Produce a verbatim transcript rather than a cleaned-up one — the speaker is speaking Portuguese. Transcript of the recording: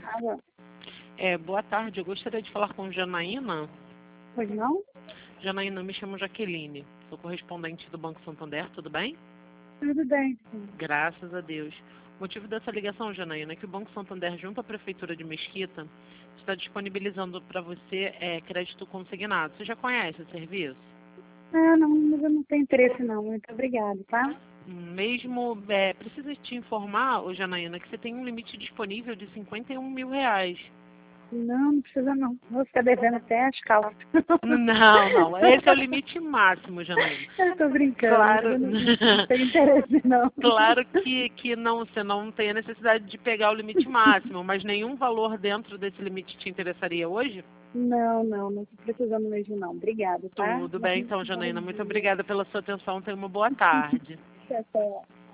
Alô? É, boa tarde, eu gostaria de falar com Janaína. Pois não? Janaína, me chamo Jaqueline, sou correspondente do Banco Santander, tudo bem? Tudo bem, sim. Graças a Deus. O motivo dessa ligação, Janaína, é que o Banco Santander, junto à Prefeitura de Mesquita, está disponibilizando para você é, crédito consignado. Você já conhece o serviço? Ah, não, mas eu não tenho interesse não. Muito obrigada, tá? Mesmo, é, precisa te informar, ô Janaína, que você tem um limite disponível de cinquenta e um mil reais. Não, não precisa não. Vou ficar devendo até as calças. Não, não, esse é o limite máximo, Janaína. Eu tô brincando, mas Claro, eu não, não tenho interesse não. claro que, que não, você não tem a necessidade de pegar o limite máximo, mas nenhum valor dentro desse limite te interessaria hoje? Não, não, não tô precisando mesmo não. Obrigada, tá? Tudo bem, então, Bom Janaína. Muito dia. obrigada pela sua atenção. Tenha uma boa tarde. Tchau, tchau.